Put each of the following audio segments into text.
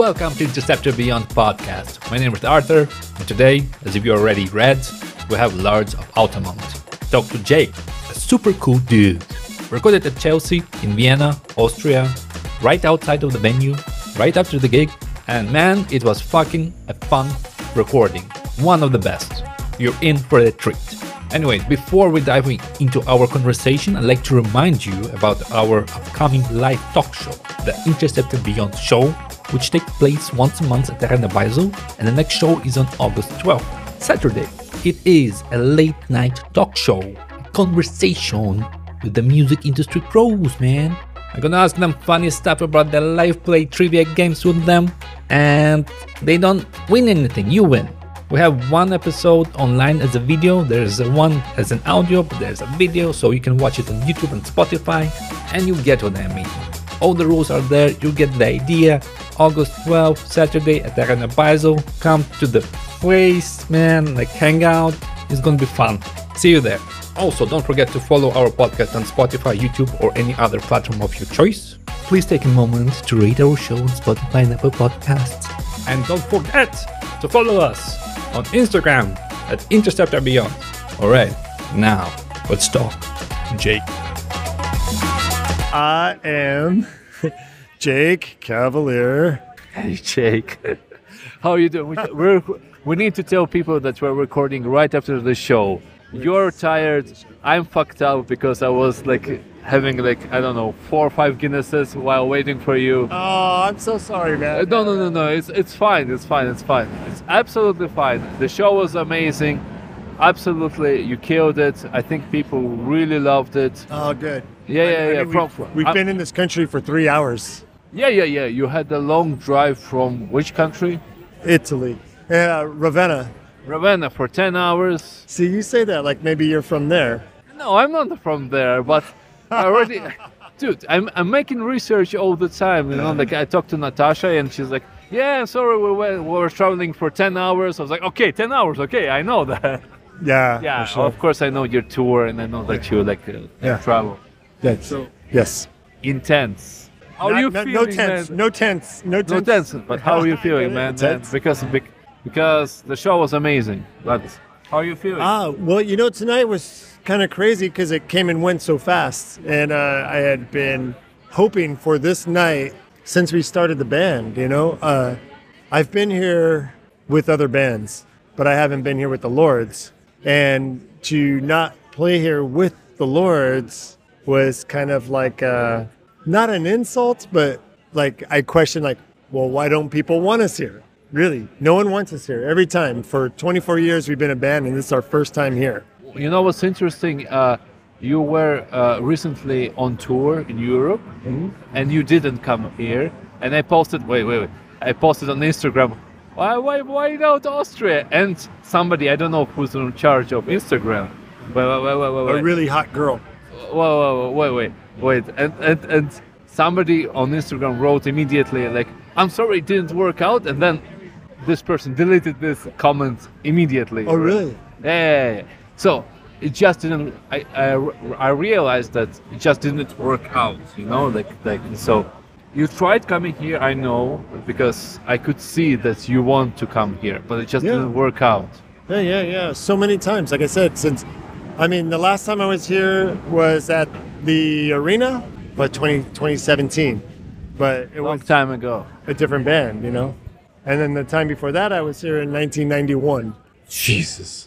welcome to Interceptor Beyond podcast. My name is Arthur, and today, as if you already read, we have Lords of Altamont. Talk to Jake, a super cool dude. Recorded at Chelsea in Vienna, Austria, right outside of the venue, right after the gig, and man, it was fucking a fun recording. One of the best. You're in for a treat. Anyways, before we dive into our conversation, I'd like to remind you about our upcoming live talk show, the Interceptor Beyond show, which takes place once a month at Arena Basel, and the next show is on August 12th, Saturday. It is a late night talk show, a conversation with the music industry pros, man. I'm gonna ask them funny stuff about their live play trivia games with them, and they don't win anything, you win. We have one episode online as a video, there's one as an audio, but there's a video, so you can watch it on YouTube and Spotify, and you get what I mean. All the rules are there, you get the idea. August 12th, Saturday at Arena Basel. Come to the place, man, like hang out. It's gonna be fun. See you there. Also, don't forget to follow our podcast on Spotify, YouTube, or any other platform of your choice. Please take a moment to rate our show on Spotify and Apple Podcasts. And don't forget to follow us on Instagram at Interceptor Beyond. Alright, now let's talk. Jake. I am Jake Cavalier. Hey Jake. How are you doing? We need to tell people that we're recording right after the show. You're tired, I'm fucked up because I was like having like, I don't know, 4 or 5 Guinnesses while waiting for you. Oh, I'm so sorry, man. No, it's fine, it's absolutely fine. The show was amazing, absolutely, you killed it. I think people really loved it. Oh, good. Yeah. We've been in this country for 3 hours. Yeah, you had a long drive from which country? Italy. Ravenna. Ravenna for 10 hours. See, you say that like maybe you're from there. No, I'm not from there, but I already... Dude, I'm making research all the time, you know, like I talked to Natasha and she's like, yeah, sorry, we were traveling for 10 hours. I was like, okay, 10 hours, okay, I know that. Yeah, sure. Of course I know your tour and I know that you like travel. Yes. Intense. How are you feeling, No tense. But how are you feeling, man? Because the show was amazing. But how are you feeling? Well, you know, tonight was kind of crazy because it came and went so fast. And I had been hoping for this night since we started the band, you know. I've been here with other bands, but I haven't been here with the Lords. And to not play here with the Lords was kind of like, not an insult, but like I question like, well, why don't people want us here? Really, no one wants us here. Every time. For 24 years we've been a band and this is our first time here. You know what's interesting? You were recently on tour in Europe, and you didn't come here. And I posted, wait. I posted on Instagram, why not Austria? And somebody, I don't know who's in charge of Instagram. Wait. A really hot girl. Wait. And somebody on Instagram wrote immediately like, I'm sorry it didn't work out. And then this person deleted this comment immediately. Oh, really? Yeah. So it just didn't. I realized that it just didn't work out. You know, like so. You tried coming here, I know, because I could see that you want to come here, but it just didn't work out. Yeah. So many times, like I said, the last time I was here was at the arena, but 2017. But it was long time ago. A different band, you know. And then the time before that, I was here in 1991. Jesus.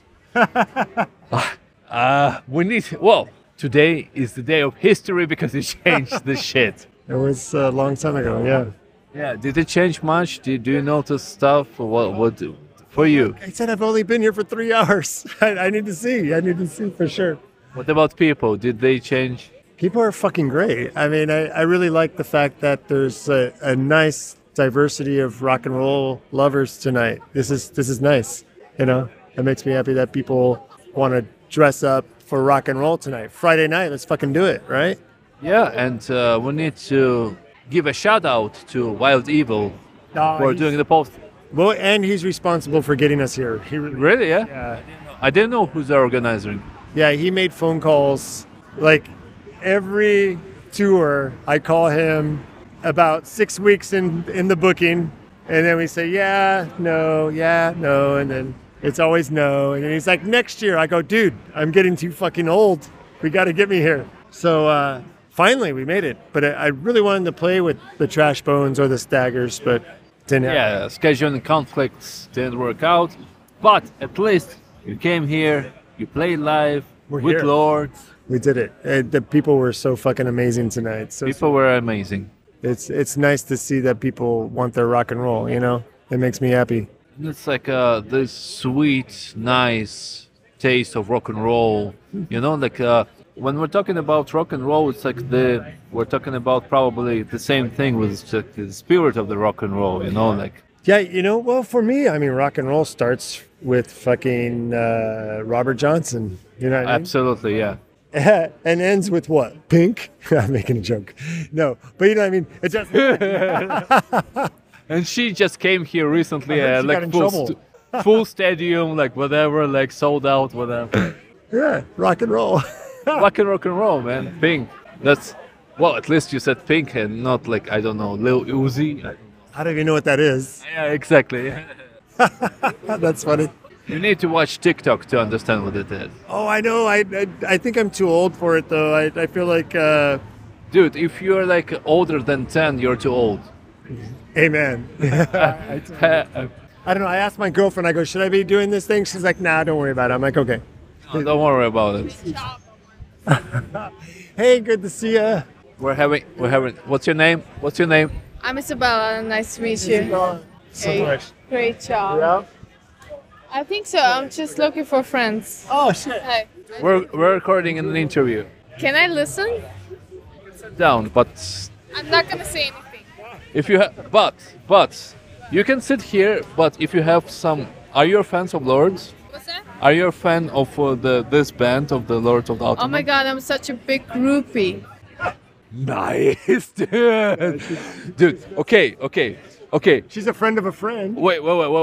Today is the day of history because it changed the shit. It was a long time ago, yeah. Yeah, did it change much? Do you notice stuff? What for you? I said I've only been here for 3 hours. I need to see for sure. What about people? Did they change? People are fucking great. I mean, I really like the fact that there's a nice diversity of rock and roll lovers tonight. This is nice, you know. It makes me happy that people want to dress up for rock and roll tonight. Friday night, let's fucking do it, right? Yeah, and we need to give a shout out to Wild Evil for doing the post. Well, and he's responsible for getting us here. Really? Yeah. I didn't know who's the organizer. Yeah, he made phone calls. Like every tour, I call him about 6 weeks in the booking, And then we say, yeah, no, and then it's always no. And then he's like, next year. I go, dude, I'm getting too fucking old. We got to get me here. So finally we made it. But I really wanted to play with the Trash Bones or the Staggers, but didn't happen. Yeah, scheduling conflicts didn't work out. But at least you came here, you played live We're with here. Lords. We did it. The people were so fucking amazing tonight. So People were amazing. it's nice to see that people want their rock and roll, you know? It makes me happy. It's like this sweet, nice taste of rock and roll. You know, like when we're talking about rock and roll, it's like we're talking about probably the same thing with like the spirit of the rock and roll. You know, like Yeah, you know, well, for me, I mean, rock and roll starts with fucking Robert Johnson, you know what I mean? absolutely, yeah. And ends with what? Pink? I'm making a joke. No, but you know what I mean? It just, And she just came here recently, I heard she got in trouble. full stadium, like whatever, like sold out, whatever. yeah, rock and roll. Rock and roll, man. Pink. That's well, at least you said Pink and not like I don't know, Lil Uzi. I don't even know what that is. Yeah, exactly. That's funny. You need to watch TikTok to understand what it is. Oh, I know. I think I'm too old for it, though. I feel like, Dude, if you're like older than 10, you're too old. amen. I don't know. I asked my girlfriend, I go, should I be doing this thing? She's like, nah, don't worry about it. I'm like, okay. Don't worry about it. Hey, good to see you. We're having. What's your name? What's your name? I'm Isabella. Nice to meet you. So Hey. much. Great job. Yeah. I think so. I'm just looking for friends. Oh, shit. Hey. We're recording an interview. Can I listen? Sit down, but I'm not gonna say anything. if you but you can sit here. But if you have some, are you fans of Lords? What's that? Are you a fan of this band of the Lords of the Oh Ultimate? my god, I'm such a big groupie. Nice, dude. Dude, okay. She's a friend of a friend. Wait.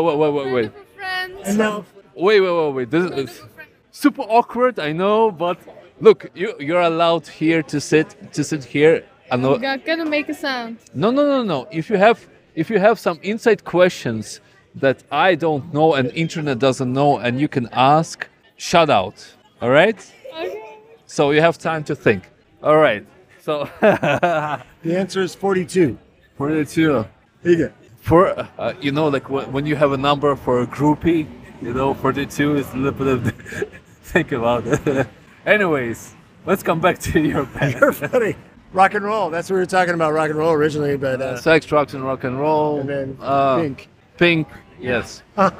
Friends. No. Wait. This is super awkward, I know, but look, you're allowed here to sit here. I'm gonna make a sound. No. If you have some inside questions that I don't know and internet doesn't know and you can ask, shout out. All right? Okay. So you have time to think. All right. So The answer is 42. 42. Here you go. For you know, like when you have a number for a groupie, you know, 42 is a little bit of think about it. Anyways, let's come back to your band. You're funny. Rock and roll. That's what we were talking about, rock and roll originally, but Sex, drugs, and rock and roll. and then Pink. Pink, yes.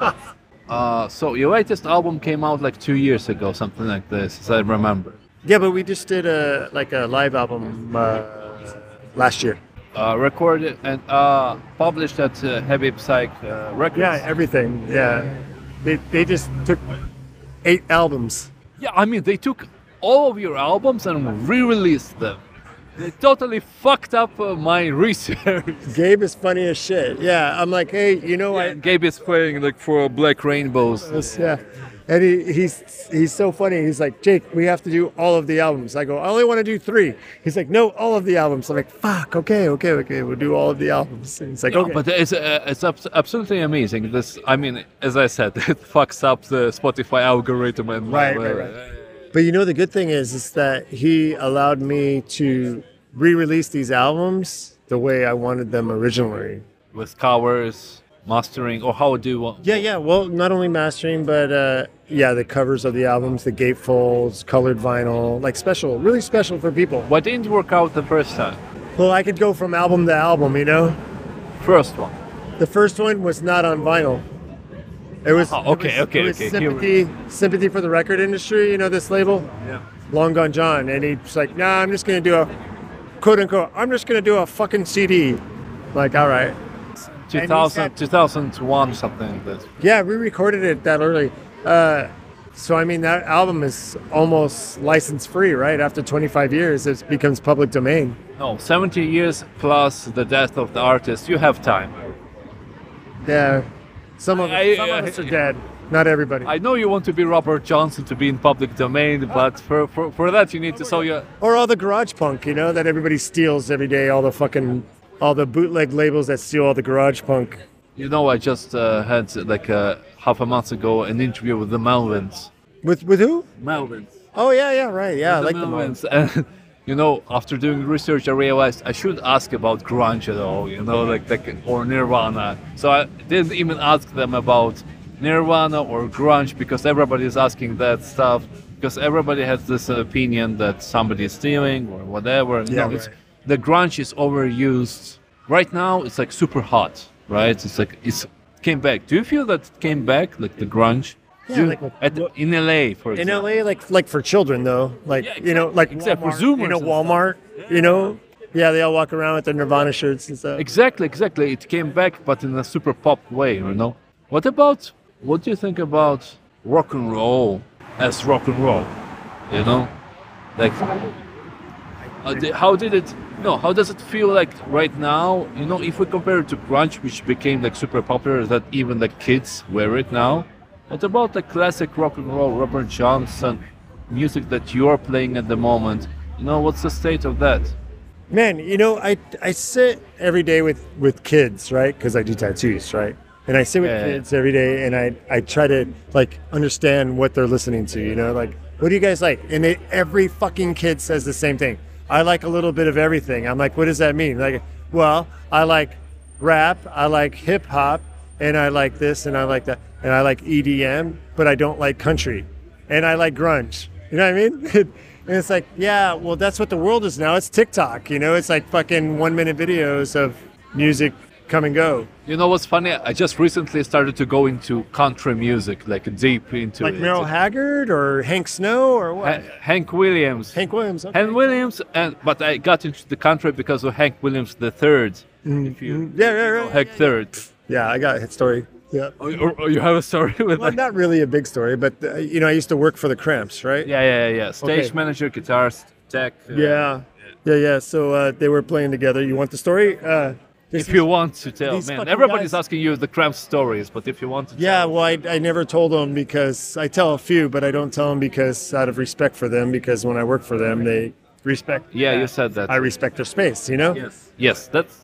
So your latest album came out like 2 years ago, something like this, as I remember. Yeah, but we just did a live album last year. Recorded and published at Heavy Psych Records. Yeah, everything. Yeah, they just took 8 albums. Yeah, I mean, they took all of your albums and re-released them. They totally fucked up my research. Gabe is funny as shit. Yeah, I'm like, hey, you know, And Gabe is playing like for Black Rainbows. yeah, and he's so funny. He's like, Jake, we have to do all of the albums. I go, I only want to do 3. He's like, no, all of the albums. I'm like, fuck, okay, we'll do all of the albums. And he's like, okay. But it's absolutely amazing. This, I mean, as I said, it fucks up the Spotify algorithm and Right. But you know, the good thing is that he allowed me to re-release these albums the way I wanted them originally. with covers, mastering, or how do you want? Yeah. Well, not only mastering, but the covers of the albums, the gatefolds, colored vinyl, like special, really special for people. Why didn't it work out the first time? Well, I could go from album to album, you know. First one. The first one was not on vinyl. It was okay. It was Here sympathy for the record industry. You know this label, Yeah. Long Gone John, and he's like, "Nah, I'm just gonna do a quote unquote. I'm just gonna do a fucking CD." Like, all right. 2001, something like that. Yeah, we recorded it that early. So I mean, that album is almost license free, right? After 25 years, it becomes public domain. No, 70 years plus the death of the artist. You have time. Yeah, some of us are dead. Not everybody. I know you want to be Robert Johnson to be in public domain, but for that you need to sell your. Or all the garage punk, you know, that everybody steals every day. All the bootleg labels that steal all the garage punk You know, I just had like half a month ago an interview with the Melvins. With who? Melvins. Oh yeah, right. Yeah, I The like the Melvins. And you know, after doing research, I realized I should ask about grunge at all. You know, like or Nirvana. So I didn't even ask them about Nirvana or grunge because everybody is asking that stuff. Because everybody has this opinion that somebody is stealing or whatever. Yeah, No, it's, right. the grunge is overused. Right now, it's like super hot, right? It's like it's came back. Do you feel that it came back, like the grunge? Yeah, Do you- like in LA, for in example. LA, like for children though, like Yeah, you know, like exactly. For Walmart, you Zoomers know, and Walmart, you know, yeah, they all walk around with their Nirvana shirts and stuff. Exactly. It came back, but in a super pop way, you know. What do you think about rock and roll as rock and roll? You know, like how did it? No, how does it feel like right now? You know, if we compare it to grunge, which became like super popular, that even the kids wear it now. What about the classic rock and roll, Robert Johnson music that you're playing at the moment? You know, what's the state of that? Man, you know, I sit every day with kids, right? Because I do tattoos, right? And I sit with Yeah. kids every day, and I try to like understand what they're listening to. You know, like what do you guys like? And every fucking kid says the same thing. I like a little bit of everything. I'm like, what does that mean? Like, well, I like rap, I like hip hop, and I like this, and I like that, and I like EDM, but I don't like country, and I like grunge. You know what I mean? And it's like, yeah, well, that's what the world is now. It's TikTok, you know? It's like fucking 1 minute videos of music come and go. You know what's funny? I just recently started to go into country music, like deep into Like it. Merle Haggard or Hank Snow or what? Hank Williams. Hank Williams. Okay. Hank Williams, but I got into the country because of Hank Williams the third. If you Yeah, right. Hank third. Yeah, I got a hit story. Yeah. Or you have a story with Well, that? not really a big story, but you know, I used to work for the Cramps, right? Yeah. Stage Okay. manager, guitarist, tech. Yeah. So they were playing together. You want the story? If you want to tell, these man, fucking everybody's guys- asking you the Cramp stories, but if you want to, Yeah, tell, well, I never told them because I tell a few, but I don't tell them because out of respect for them, because when I work for them, they respect. Yeah, you that. said that. I respect their space, you know? Yes, that's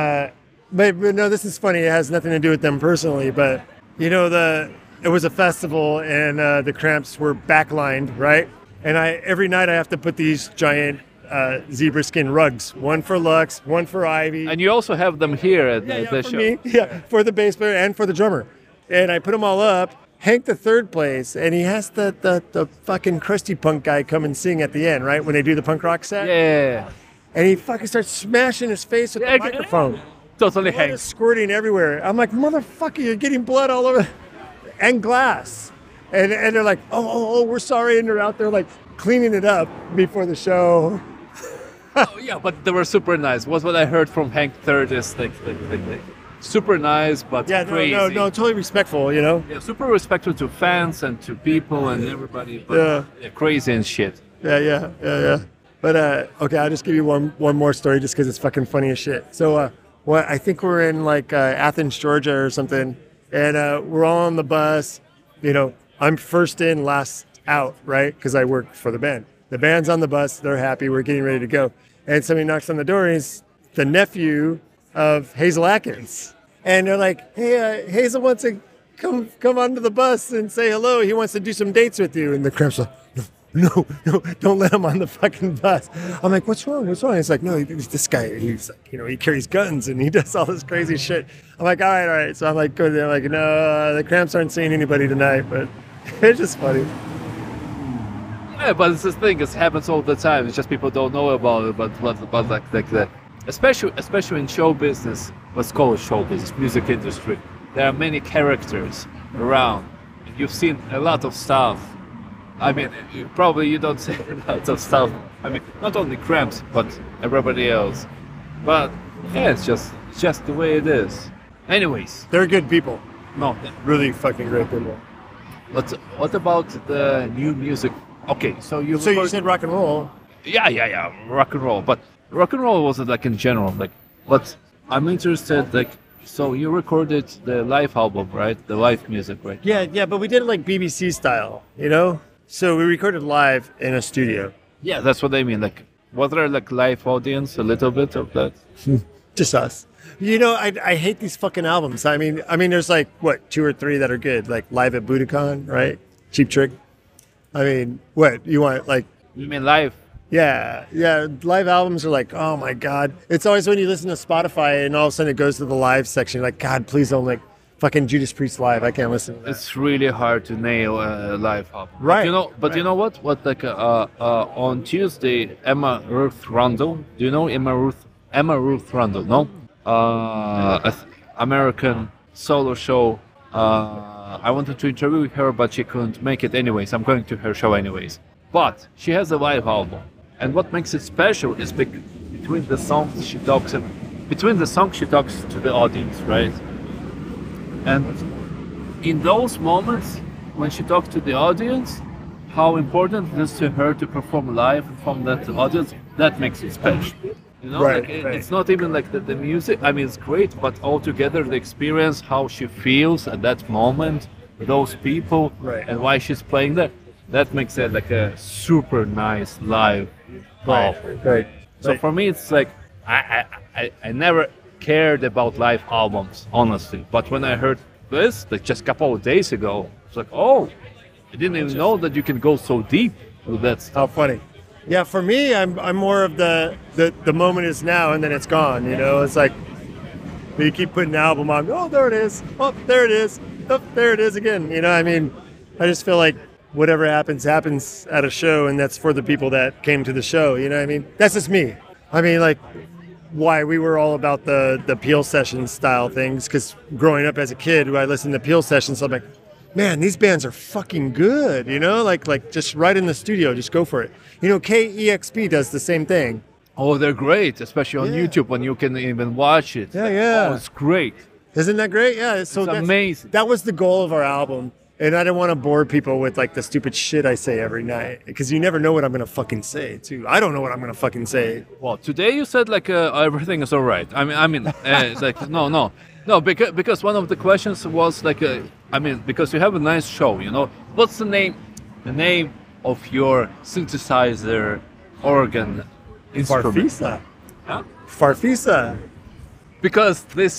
But no, this is funny. It has nothing to do with them personally, but you know, it was a festival and the Cramps were backlined, right? And every night I have to put these giant zebra skin rugs, one for Lux, one for Ivy. and you also have them here at the for show. me, yeah, for the bass player and for the drummer. And I put them all up. Hank the third plays, and he has the fucking crusty punk guy come and sing at the end, right? When they do the punk rock set. Yeah, And he fucking starts smashing his face with Yeah, the microphone. totally Blood Hank. is squirting everywhere. I'm like, motherfucker, you're getting blood all over. And glass. And they're like, oh, we're sorry. And they're out there like cleaning it up before the show. Oh, yeah, but they were super nice. What I heard from Hank Third is like super nice, but Yeah, crazy. no, totally respectful, you know? Yeah, super respectful to fans and to people and everybody, but Yeah. crazy and shit. Yeah. But okay, I'll just give you one more story just because it's fucking funny as shit. So I think we're in like Athens, Georgia or something, and we're all on the bus. You know, I'm first in, last out, right? Because I work for the band. The band's on the bus. They're happy. We're getting ready to go. And somebody knocks on the door. And he's the nephew of Hazel Atkins. And they're like, hey, Hazel wants to come onto the bus and say hello. He wants to do some dates with you. And the Cramps are like, no, don't let him on the fucking bus. I'm like, what's wrong? He's like, no, this guy, he's like, you know, he carries guns and he does all this crazy shit. I'm like, all right. So I'm like, good. They're like, no, the Cramps aren't seeing anybody tonight, but it's just funny. Yeah, but it's this thing. It happens all the time. It's just people don't know about it. But like that, especially in show business. Let's call it show business, music industry. There are many characters around. You've seen a lot of stuff. I mean, you don't see a lot of stuff. I mean, not only Cramps, but everybody else. But yeah, it's just the way it is. Anyways, They're good people. no. Really fucking great people. What about the new music? Okay, so you said rock and roll. yeah, rock and roll. But rock and roll wasn't like in general. Like, but I'm interested. Like, so you recorded the live album, right? The live music, right? Yeah, but we did it like BBC style, you know? So we recorded live in a studio. Yeah, that's what I mean. Like, was there like live audience? A little bit of that. Just us. You know, I hate these fucking albums. I mean, there's like what 2 or 3 that are good, like Live at Budokan, right? Cheap Trick. I mean, what you want? Like, You mean live? yeah, yeah. Live albums are like, oh my god. It's always when you listen to Spotify and all of a sudden it goes to the live section. Like, God, please don't like fucking Judas Priest live. I can't listen to that. It's really hard to nail a live album. Right, But you know what? What like on Tuesday, Emma Ruth Rundle. Do you know Emma Ruth Rundle? No. American solo show. I wanted to interview her, but she couldn't make it anyways. I'm going to her show anyways. But she has a live album, and what makes it special is between the songs she talks to the audience, right? And in those moments when she talks to the audience, how important it is to her to perform live from that audience, that makes it special. You know, Right, like, right. it's not even like the music. I mean, it's great, but altogether the experience, how she feels at that moment, those people, Right. and why she's playing that makes it like a super nice live album. Right. So Right. for me, it's like I never cared about live albums, honestly. But when I heard this, like just a couple of days ago, it's like, oh, I didn't even know that you can go so deep with that stuff. How funny. Yeah, for me, I'm more of the moment is now and then it's gone. You know, it's like you keep putting the album on. Oh, there it is. Oh, there it is. Oh, there it is again. You know, I mean, I just feel like whatever happens at a show, and that's for the people that came to the show. You know what I mean? That's just me. I mean, like, why we were all about the Peel Sessions style things, because growing up as a kid, I listened to Peel Sessions, I'm like, man, these bands are fucking good, you know? Like just right in the studio, just go for it. You know, KEXP does the same thing. Oh, they're great, especially on Yeah. YouTube when you can even watch it. Yeah, Like, yeah. Oh, it's great. Isn't that great? Yeah, so It's that's amazing. That was the goal of our album. And I didn't want to bore people with like the stupid shit I say every night, because you never know what I'm going to fucking say, too. I don't know what I'm going to fucking say. Well, today you said like everything is all right. I mean, it's like no, because one of the questions was like, because you have a nice show, you know. What's the name of your synthesizer organ instrument? Farfisa. Huh? Farfisa. Because this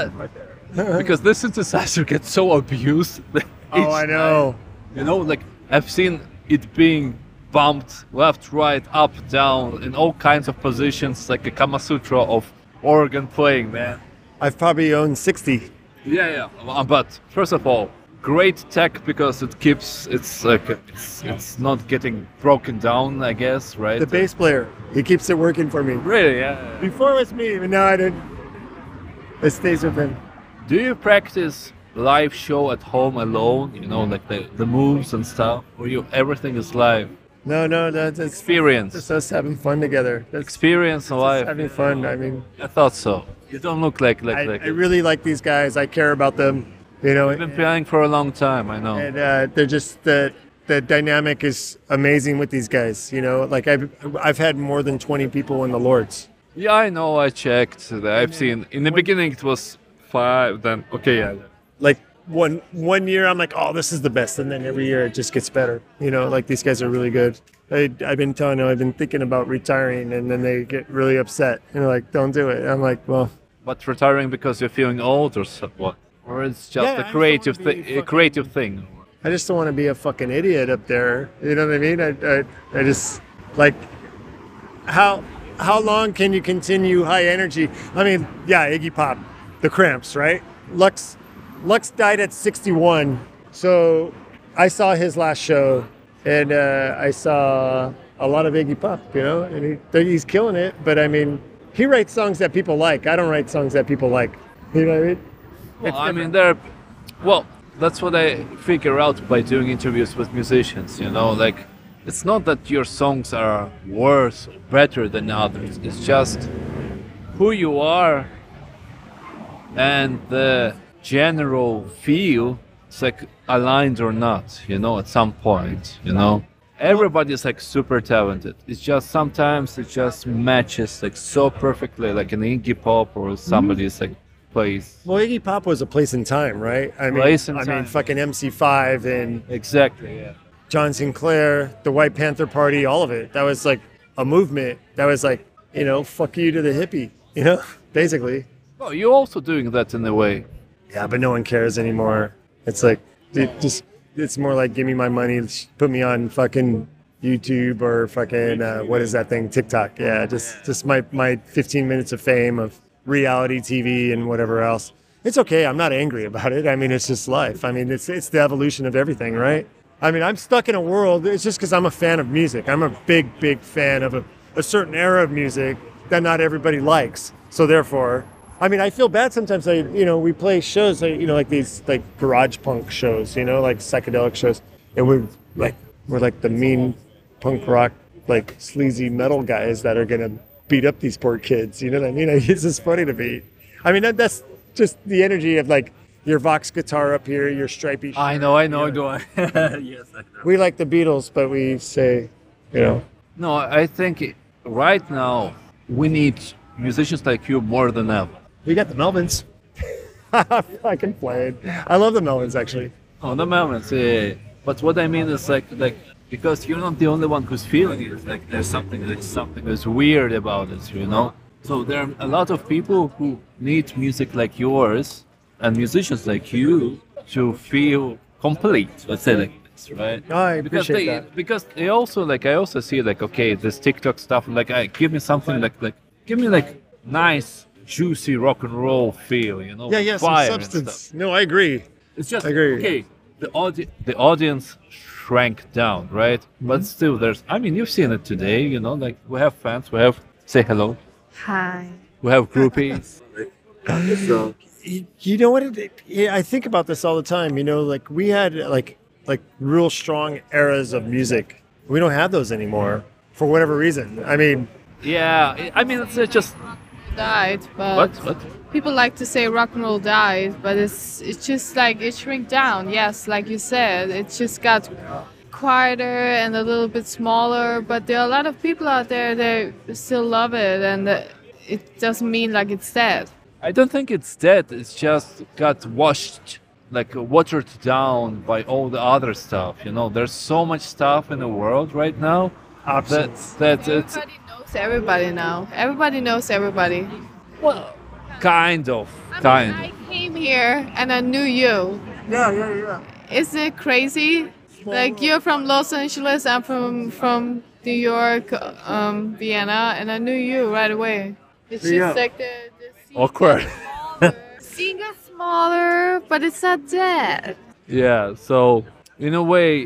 synthesizer gets so abused. Oh, I know. You know, like I've seen it being bumped left, right, up, down, in all kinds of positions, like a Kama Sutra of organ playing, man. I've probably owned 60. Yeah. But first of all, great tech because it keeps it's not getting broken down, I guess, right? The bass player, he keeps it working for me. Really, yeah. Before it was me, but now I didn't. It stays with him. Do you practice live show at home alone? You know, like the moves and stuff, or everything is live? No, that's Experience. just us having fun together. That's Experience just live. having fun. I mean, I thought so. You don't look like I really like these guys. I care about them. You know, I've been playing for a long time. I know. and they're just the dynamic is amazing with these guys. You know, like I've had more than 20 people in the Lords. Yeah, I know. I checked. I've seen. In the beginning, it was 5. Then okay, yeah. Like one year, I'm like, oh, this is the best, and then every year it just gets better. You know, like these guys are really good. I've been telling them I've been thinking about retiring, and then they get really upset. And they're like, don't do it. I'm like, well. But retiring because you're feeling old, or what? Or it's just Yeah, I a just creative wanna be thing. A creative thing. I just don't want to be a fucking idiot up there. You know what I mean? I just like how long can you continue high energy? I mean, yeah, Iggy Pop, the Cramps, right? Lux died at 61, so I saw his last show, and I saw a lot of Iggy Pop. You know, and he's killing it. But I mean, he writes songs that people like. I don't write songs that people like. You know what I mean? Well, I mean, that's what I figure out by doing interviews with musicians, you know, like, it's not that your songs are worse or better than others, it's just who you are and the general feel, it's like aligned or not, you know, at some point, you know. Everybody's like super talented. It's just sometimes it just matches like so perfectly, like an Iggy Pop or somebody's like plays. Well, Iggy Pop was a place in time, right? I mean, Place in I time. mean, fucking MC5 and Exactly, yeah. John Sinclair, the White Panther Party, all of it. That was like a movement. That was like, you know, fuck you to the hippie, you know, basically. Well, you're also doing that in a way. Yeah, but no one cares anymore. It's like it's more like give me my money, put me on fucking YouTube or fucking what is that thing, TikTok? Yeah, just my 15 minutes of fame of reality TV and whatever else. It's okay. I'm not angry about it. I mean, it's just life. I mean, it's the evolution of everything, right? I mean, I'm stuck in a world. It's just because I'm a fan of music. I'm a big fan of a certain era of music that not everybody likes. So therefore, I mean, I feel bad sometimes. We play shows, like these like garage punk shows, like psychedelic shows, and we're like the mean punk rock, like sleazy metal guys that are gonna beat up these poor kids. You know what I mean? It's just funny to me. I mean, that's just the energy of like your Vox guitar up here, your stripy shirt. I know. Do I? Yes, I know. We like the Beatles, but we say, No, I think right now we need musicians like you more than ever. We got the Melvins. I can play it. I love the Melvins, actually. Oh, the moments, yeah. But what I mean is like because you're not the only one who's feeling it. Like there's something that's weird about it. So there are a lot of people who need music like yours and musicians like you to feel complete. Let's say like this, right? Oh, I appreciate that. Because they also I also see like, okay, this TikTok stuff. Like, give me something give me like nice, juicy rock and roll feel. Yeah, some fire substance. and stuff. No, I agree. It's just I agree. okay. The audience shrank down, right? Mm-hmm. But still, you've seen it today. Like we have fans. We have say hello. Hi. We have groupies. So You know what? I think about this all the time. Like we had like real strong eras of music. We don't have those anymore for whatever reason. I mean, yeah, it's just Died, but what? people like to say rock and roll died, but it's just like it shrink down. Yes, like you said, it just got quieter and a little bit smaller. But there are a lot of people out there that still love it, and it doesn't mean like it's dead. I don't think it's dead. It's just got washed, watered down by all the other stuff. There's so much stuff in the world right now that it's Everybody knows everybody now. Everybody knows everybody. well, kind of. I came here and I knew you. yeah. Is it crazy? Like you're from Los Angeles, I'm from New York, Vienna, and I knew you right away. It's just Yeah. like the scene Awkward. gets smaller. Scene gets smaller, but it's not dead. Yeah, so in a way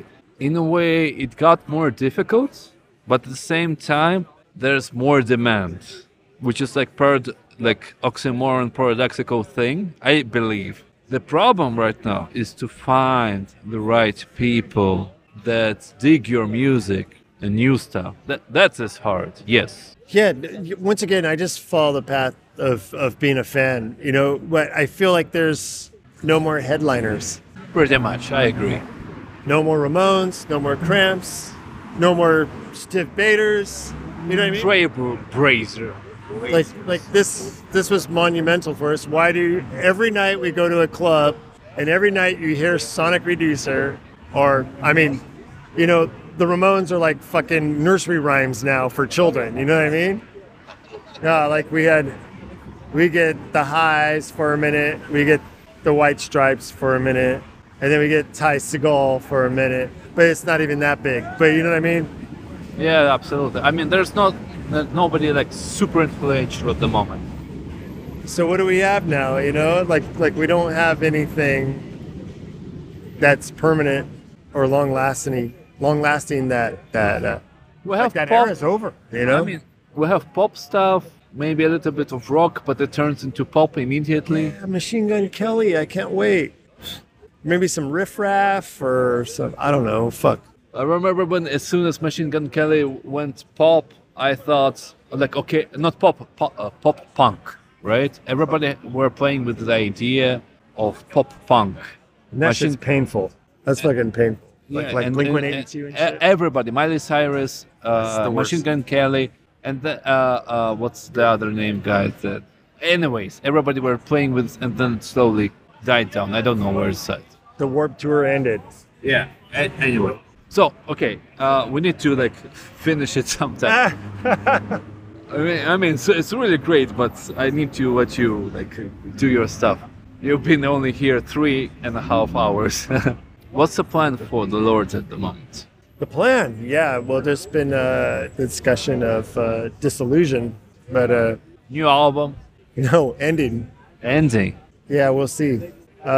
it got more difficult, but at the same time there's more demand, which is like oxymoron paradoxical thing, I believe. The problem right now is to find the right people that dig your music and new stuff. That's as hard. Yes. Yeah. Once again, I just follow the path of being a fan. But I feel like there's no more headliners. Pretty much, I agree. No more Ramones, no more Cramps, no more Stiff Baiters. You know what I mean? Trailblazer. Like this was monumental for us. Why do every night we go to a club and every night you hear Sonic Reducer or the Ramones are like fucking nursery rhymes now for children. You know what I mean? Yeah, like we get the Highs for a minute, we get the White Stripes for a minute, and then we get Ty Segall for a minute. But it's not even that big. But you know what I mean? Yeah, absolutely. There's nobody like super influential at the moment. So what do we have now? Like we don't have anything that's permanent or long lasting. That We have that pop. era's over. We have pop stuff, maybe a little bit of rock, but it turns into pop immediately. Yeah, Machine Gun Kelly. I can't wait. Maybe some Riff Raff or some. I don't know. Fuck. I remember when, as soon as Machine Gun Kelly went pop, I thought, okay, not pop punk, right? Everybody were playing with the idea of pop punk. And that shit's painful. That's fucking painful. Yeah, Like Blink-182 and shit. Everybody, Miley Cyrus, the worst. Machine Gun Kelly, and what's the other name, guys? Anyways, everybody were playing with, and then it slowly died down. I don't know where it's at. The Warped Tour ended. Yeah. Anyway. So, okay, we need to finish it sometime. I mean, it's really great, but I need to let you like do your stuff. You've been only here 3.5 hours. What's the plan for the Lords at the moment? The plan, yeah. Well, there's been a discussion of disillusion, but New album, ending. ending. Yeah, we'll see.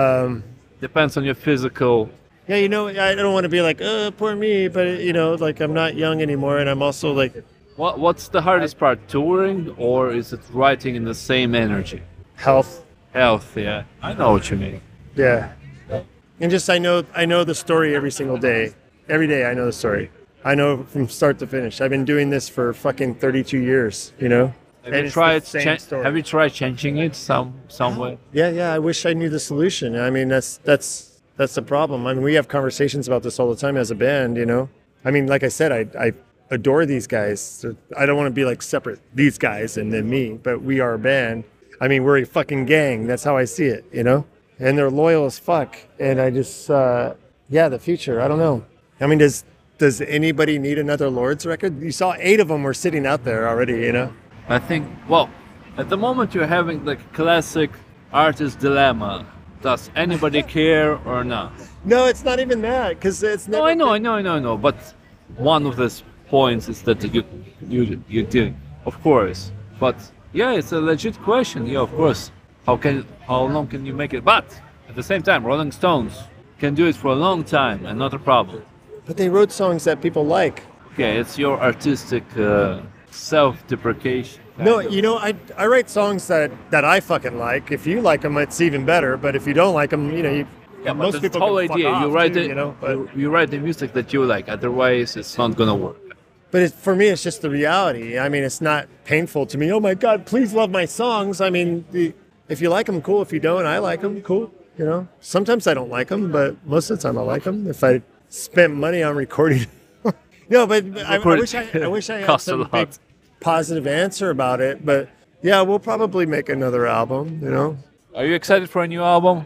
Depends on your physical. Yeah, I don't want to be like, poor me, but like I'm not young anymore, and I'm also like, What's the hardest part? Touring, or is it writing in the same energy? health. Health, yeah. I know what you mean. Yeah, and just I know the story every single day. Every day I know the story. I know from start to finish. I've been doing this for fucking 32 years. Have And you it's tried? the same story. Have you tried changing it some way? Yeah. I wish I knew the solution. I mean, that's the problem. I mean, we have conversations about this all the time as a band. I mean, like I said, I adore these guys. I don't want to be like separate these guys and then me, but we are a band. I mean, we're a fucking gang. That's how I see it. And they're loyal as fuck. And I just, the future. I don't know. I mean, does anybody need another Lords record? You saw 8 of them were sitting out there already. I think. Well, at the moment you're having like classic artist dilemma. Does anybody care or not? No, it's not even that because it's never. No, I know. But one of these points is that you did, of course. But yeah, it's a legit question. Yeah, of course. How long can you make it? But at the same time, Rolling Stones can do it for a long time and not a problem. But they wrote songs that people like. Okay, it's your artistic self-deprecation. No, I write songs that I fucking like. If you like them, it's even better. But if you don't like them, Yeah, but most that's people the whole can fuck idea. off You write too, it. You write the music that you like. Otherwise, it's not gonna work. But for me, it's just the reality. I mean, it's not painful to me. Oh my God, please love my songs. I mean, if you like them, cool. If you don't, I like them, cool. Sometimes I don't like them, but most of the time I like them. If I spent money on recording, no. But I wish I had Costs a some lot. big positive answer about it. But yeah, we'll probably make another album. Are you excited for a new album?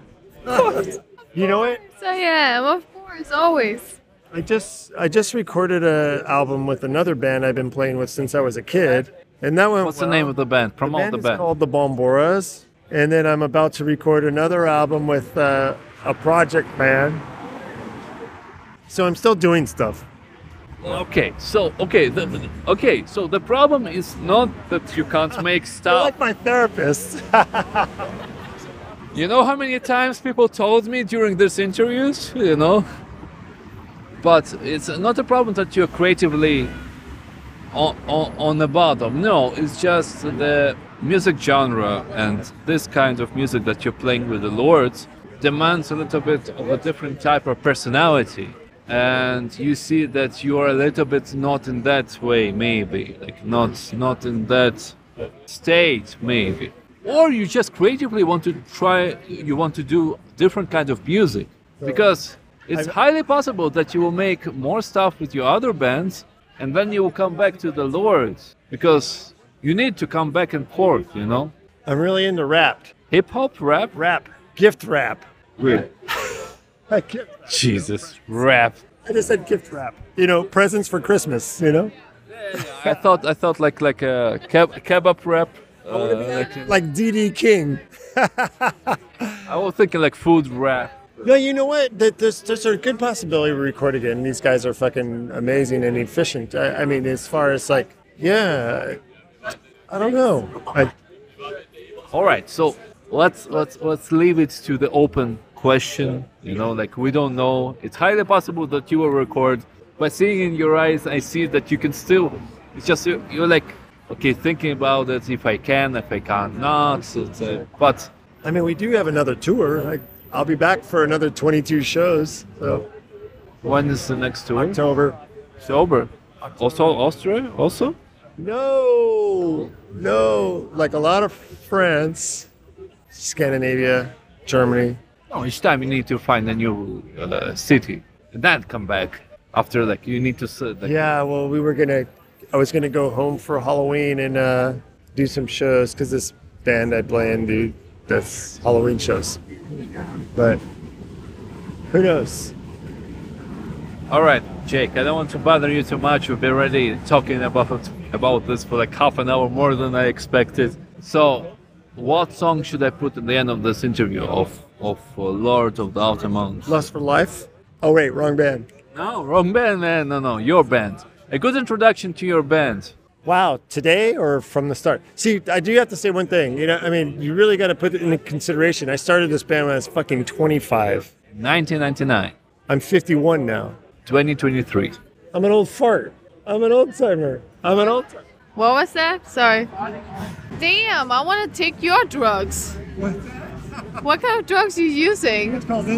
You know what? So yeah, of course, always. I just recorded an album with another band I've been playing with since I was a kid, and that went. What's the name of the band? Promote the is band. called the Bomboras, and then I'm about to record another album with a project band. So I'm still doing stuff. Okay, so the problem is not that you can't make You're stuff. like my therapist. You know how many times people told me during these interviews, But it's not a problem that you're creatively on the bottom. No, it's just the music genre and this kind of music that you're playing with the Lords demands a little bit of a different type of personality. And you see that you are a little bit not in that way, maybe. Like not in that state, maybe. Or you just creatively want to do different kind of music. Because it's highly possible that you will make more stuff with your other bands and then you will come back to the Lords. Because you need to come back and forth, I'm really into rap. Hip hop, rap? Rap. Gift rap. Really? Jesus, rap. I just said gift wrap. Presents for Christmas, I thought like a kebab rap. Like D.D. King. I was thinking like food rap. No, you know what? There's a good possibility we record again. These guys are fucking amazing and efficient. I mean, as far as like, yeah, I don't know. All right, so let's leave it to the open question. Like we don't know. It's highly possible that you will record. By seeing in your eyes, I see that you can still. It's just you're like, okay, thinking about it. If I can, if I can't, not. But I mean, we do have another tour. I'll be back for another 22 shows. So when is the next tour? October. Also Austria? Also? No. Like a lot of France, Scandinavia, Germany. No, each time you need to find a new city and then come back after you need to. Yeah, well, I was gonna go home for Halloween and do some shows because this band I play in does Halloween shows. But who knows? All right. Jake, I don't want to bother you too much. We've been already talking about this for like half an hour more than I expected. So, what song should I put at the end of this interview of Lord of the Outer Mountains? Lust for Life? Oh, wait, wrong band. No, wrong band, man. No, your band. A good introduction to your band. Wow, today or from the start? See, I do have to say one thing. You know, I mean, you really got to put it into consideration. I started this band when I was fucking 25. 1999, I'm 51 now. 2023. I'm an old fart. I'm an old timer. I'm an old timer. What was that? Sorry. Damn, I want to take your drugs. What kind of drugs are you using?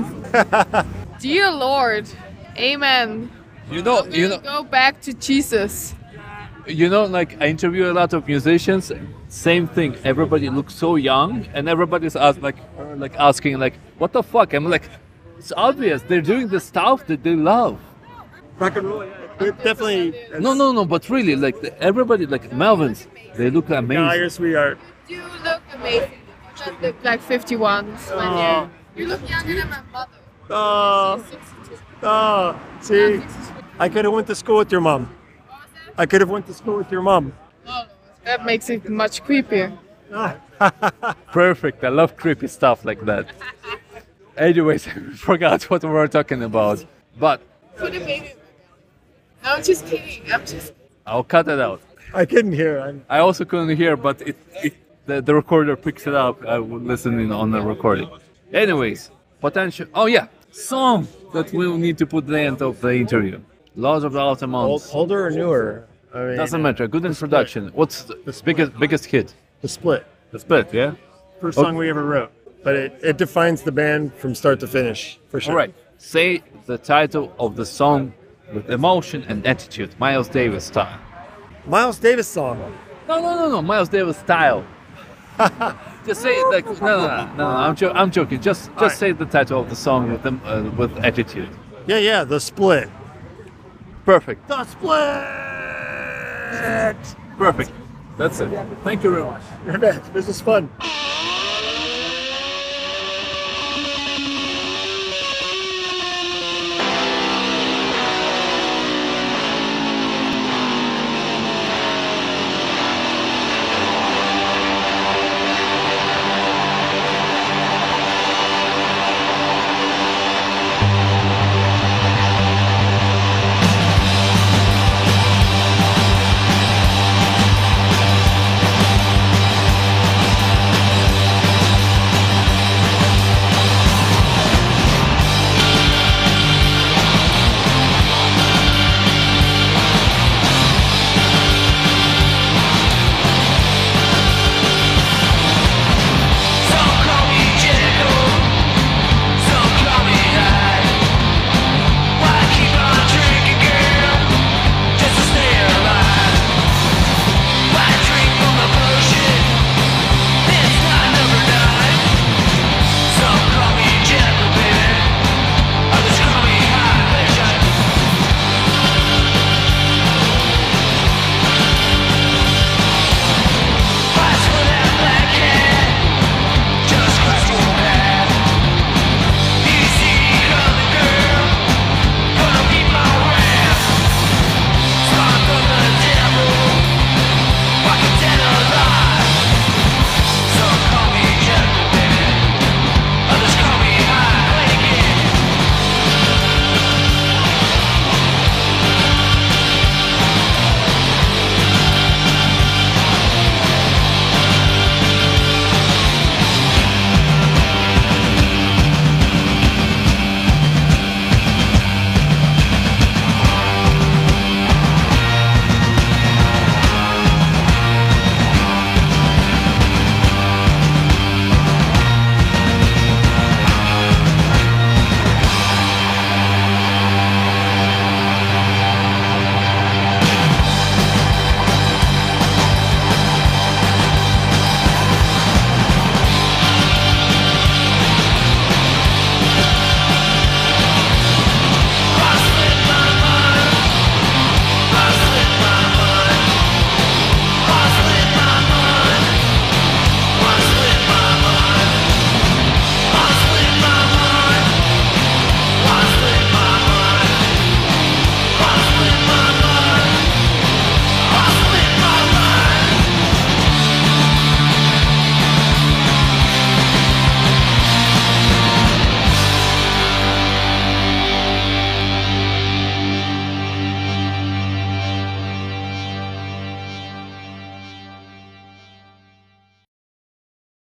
Dear Lord. Amen. You know, Go back to Jesus. like I interview a lot of musicians. Same thing. Everybody looks so young, and everybody's asking like, "What the fuck?" I'm like, it's obvious. They're doing the stuff that they love. Rock and roll, yeah. Definitely. No. But really, like everybody, like Melvins, they look amazing. Now, here's we are. You look amazing. You don't look like 51 when you look younger than my mother. Oh, She's 62. oh, see, I could have went to school with your mom. I could have went to school with your mom. Oh, that makes it much creepier. Perfect. I love creepy stuff like that. Anyways, I forgot what we were talking about. But Put a baby. No, I'm just kidding. I'll cut it out. I couldn't hear. I also couldn't hear, but the recorder picks it up. I would listen in on the recording. Anyways, potential. Oh yeah, song that we'll need to put at the end of the interview. Lords of the Outer Mountains. Older or newer? I mean, Doesn't matter. Good introduction. What's the biggest hit? The Split. The Split, yeah. First song we ever wrote. But it defines the band from start to finish, for sure. All right. Say the title of the song with emotion and attitude. Miles Davis style. Miles Davis song. No. Miles Davis style. Just say it like no. I'm joking. Just right. say the title of the song with attitude. Yeah, The Split. Perfect. The Split! Perfect. That's it. Thank you very much. This is fun.